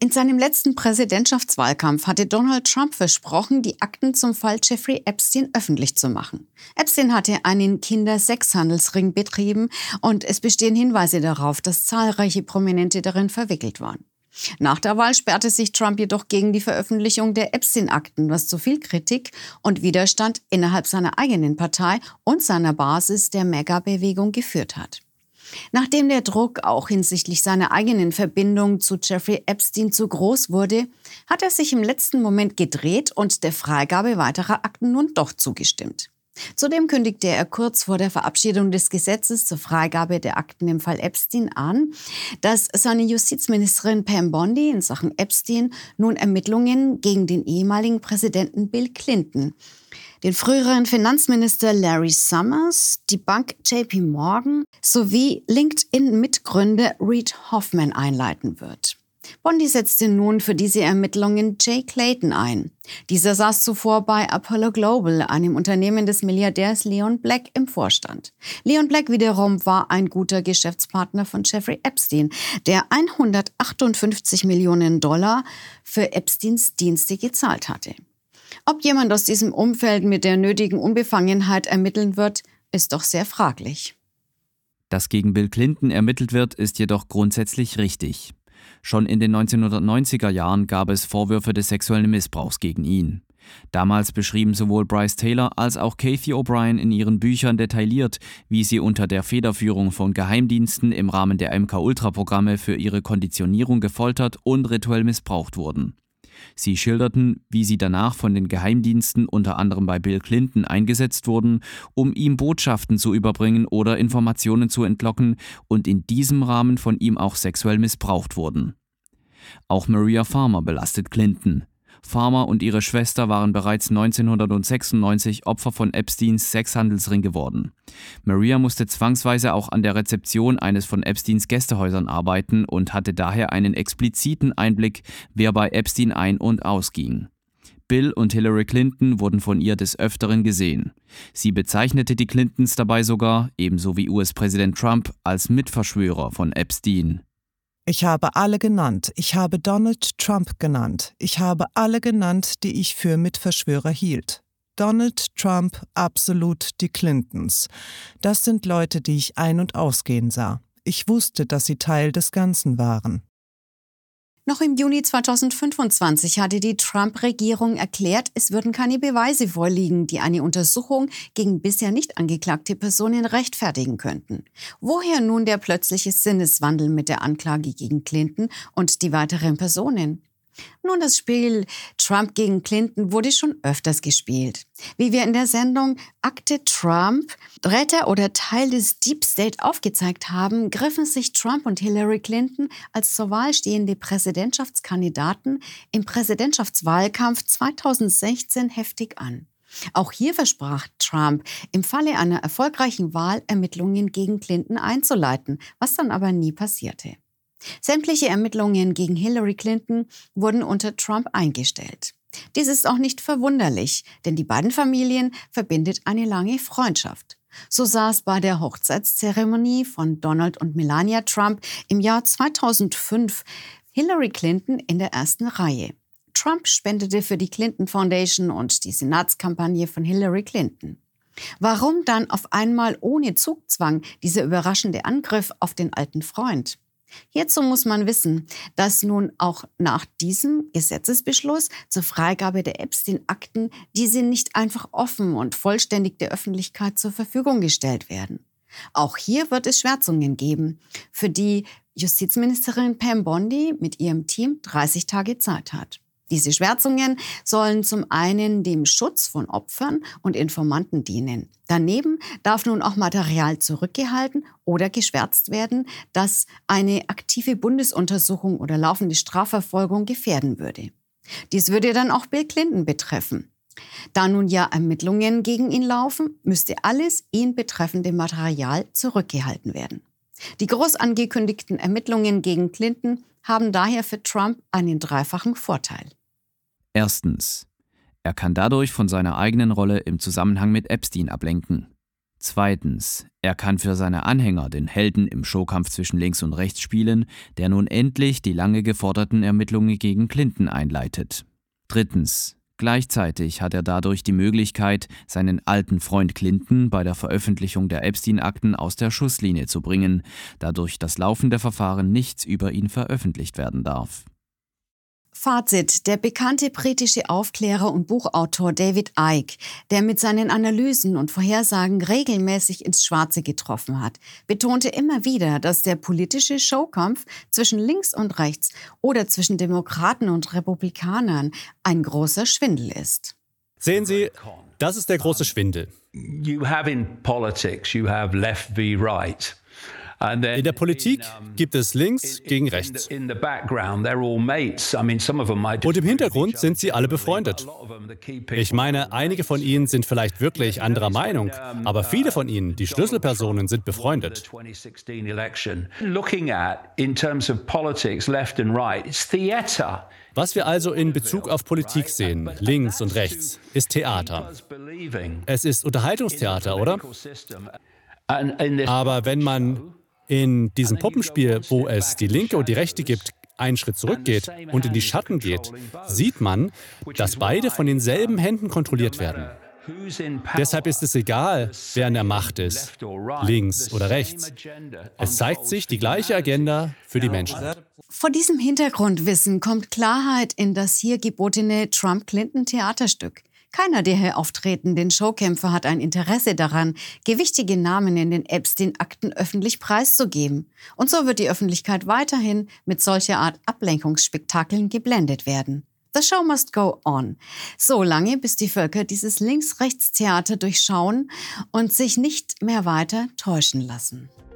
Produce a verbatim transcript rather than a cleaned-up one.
In seinem letzten Präsidentschaftswahlkampf hatte Donald Trump versprochen, die Akten zum Fall Jeffrey Epstein öffentlich zu machen. Epstein hatte einen Kindersexhandelsring betrieben und es bestehen Hinweise darauf, dass zahlreiche Prominente darin verwickelt waren. Nach der Wahl sperrte sich Trump jedoch gegen die Veröffentlichung der Epstein-Akten, was zu viel Kritik und Widerstand innerhalb seiner eigenen Partei und seiner Basis der MAGA-Bewegung geführt hat. Nachdem der Druck auch hinsichtlich seiner eigenen Verbindung zu Jeffrey Epstein zu groß wurde, hat er sich im letzten Moment gedreht und der Freigabe weiterer Akten nun doch zugestimmt. Zudem kündigte er kurz vor der Verabschiedung des Gesetzes zur Freigabe der Akten im Fall Epstein an, dass seine Justizministerin Pam Bondi in Sachen Epstein nun Ermittlungen gegen den ehemaligen Präsidenten Bill Clinton, den früheren Finanzminister Larry Summers, die Bank J P Morgan sowie LinkedIn-Mitgründer Reid Hoffman einleiten wird. Bondi setzte nun für diese Ermittlungen Jay Clayton ein. Dieser saß zuvor bei Apollo Global, einem Unternehmen des Milliardärs Leon Black, im Vorstand. Leon Black wiederum war ein guter Geschäftspartner von Jeffrey Epstein, der hundertachtundfünfzig Millionen Dollar für Epsteins Dienste gezahlt hatte. Ob jemand aus diesem Umfeld mit der nötigen Unbefangenheit ermitteln wird, ist doch sehr fraglich. Dass gegen Bill Clinton ermittelt wird, ist jedoch grundsätzlich richtig. Schon in den neunzehnhundertneunziger Jahren gab es Vorwürfe des sexuellen Missbrauchs gegen ihn. Damals beschrieben sowohl Bryce Taylor als auch Cathy O'Brien in ihren Büchern detailliert, wie sie unter der Federführung von Geheimdiensten im Rahmen der M K-Ultra-Programme für ihre Konditionierung gefoltert und rituell missbraucht wurden. Sie schilderten, wie sie danach von den Geheimdiensten unter anderem bei Bill Clinton eingesetzt wurden, um ihm Botschaften zu überbringen oder Informationen zu entlocken und in diesem Rahmen von ihm auch sexuell missbraucht wurden. Auch Maria Farmer belastet Clinton. Farmer und ihre Schwester waren bereits neunzehnhundertsechsundneunzig Opfer von Epsteins Sexhandelsring geworden. Maria musste zwangsweise auch an der Rezeption eines von Epsteins Gästehäusern arbeiten und hatte daher einen expliziten Einblick, wer bei Epstein ein- und ausging. Bill und Hillary Clinton wurden von ihr des Öfteren gesehen. Sie bezeichnete die Clintons dabei sogar, ebenso wie U S-Präsident Trump, als Mitverschwörer von Epstein. Ich habe alle genannt. Ich habe Donald Trump genannt. Ich habe alle genannt, die ich für Mitverschwörer hielt. Donald Trump, absolut die Clintons. Das sind Leute, die ich ein- und ausgehen sah. Ich wusste, dass sie Teil des Ganzen waren. Noch im Juni zweitausendfünfundzwanzig hatte die Trump-Regierung erklärt, es würden keine Beweise vorliegen, die eine Untersuchung gegen bisher nicht angeklagte Personen rechtfertigen könnten. Woher nun der plötzliche Sinneswandel mit der Anklage gegen Clinton und die weiteren Personen? Nun, das Spiel Trump gegen Clinton wurde schon öfters gespielt. Wie wir in der Sendung Akte Trump, Retter oder Teil des Deep State aufgezeigt haben, griffen sich Trump und Hillary Clinton als zur Wahl stehende Präsidentschaftskandidaten im Präsidentschaftswahlkampf zweitausendsechzehn heftig an. Auch hier versprach Trump, im Falle einer erfolgreichen Wahl Ermittlungen gegen Clinton einzuleiten, was dann aber nie passierte. Sämtliche Ermittlungen gegen Hillary Clinton wurden unter Trump eingestellt. Dies ist auch nicht verwunderlich, denn die beiden Familien verbindet eine lange Freundschaft. So saß bei der Hochzeitszeremonie von Donald und Melania Trump im Jahr zweitausendfünf Hillary Clinton in der ersten Reihe. Trump spendete für die Clinton Foundation und die Senatskampagne von Hillary Clinton. Warum dann auf einmal ohne Zugzwang dieser überraschende Angriff auf den alten Freund? Hierzu muss man wissen, dass nun auch nach diesem Gesetzesbeschluss zur Freigabe der Epstein-Akten diese nicht einfach offen und vollständig der Öffentlichkeit zur Verfügung gestellt werden. Auch hier wird es Schwärzungen geben, für die Justizministerin Pam Bondi mit ihrem Team dreißig Tage Zeit hat. Diese Schwärzungen sollen zum einen dem Schutz von Opfern und Informanten dienen. Daneben darf nun auch Material zurückgehalten oder geschwärzt werden, das eine aktive Bundesuntersuchung oder laufende Strafverfolgung gefährden würde. Dies würde dann auch Bill Clinton betreffen. Da nun ja Ermittlungen gegen ihn laufen, müsste alles ihn betreffende Material zurückgehalten werden. Die groß angekündigten Ermittlungen gegen Clinton haben daher für Trump einen dreifachen Vorteil. Erstens. Er kann dadurch von seiner eigenen Rolle im Zusammenhang mit Epstein ablenken. Zweitens, er kann für seine Anhänger den Helden im Showkampf zwischen links und rechts spielen, der nun endlich die lange geforderten Ermittlungen gegen Clinton einleitet. Drittens, gleichzeitig hat er dadurch die Möglichkeit, seinen alten Freund Clinton bei der Veröffentlichung der Epstein-Akten aus der Schusslinie zu bringen, da durch das laufende Verfahren nichts über ihn veröffentlicht werden darf. Fazit: Der bekannte britische Aufklärer und Buchautor David Icke, der mit seinen Analysen und Vorhersagen regelmäßig ins Schwarze getroffen hat, betonte immer wieder, dass der politische Showkampf zwischen links und rechts oder zwischen Demokraten und Republikanern ein großer Schwindel ist. Sehen Sie, das ist der große Schwindel. You have in politics, you have left v right. In der Politik gibt es links gegen rechts. Und im Hintergrund sind sie alle befreundet. Ich meine, einige von ihnen sind vielleicht wirklich anderer Meinung, aber viele von ihnen, die Schlüsselpersonen, sind befreundet. Was wir also in Bezug auf Politik sehen, links und rechts, ist Theater. Es ist Unterhaltungstheater, oder? Aber wenn man in diesem Puppenspiel, wo es die Linke und die Rechte gibt, einen Schritt zurückgeht und in die Schatten geht, sieht man, dass beide von denselben Händen kontrolliert werden. Deshalb ist es egal, wer an der Macht ist, links oder rechts. Es zeigt sich die gleiche Agenda für die Menschen. Vor diesem Hintergrundwissen kommt Klarheit in das hier gebotene Trump-Clinton-Theaterstück. Keiner der hier auftretenden Showkämpfer hat ein Interesse daran, gewichtige Namen in den Epstein-Akten öffentlich preiszugeben. Und so wird die Öffentlichkeit weiterhin mit solcher Art Ablenkungsspektakeln geblendet werden. The show must go on. So lange, bis die Völker dieses Links-Rechts-Theater durchschauen und sich nicht mehr weiter täuschen lassen.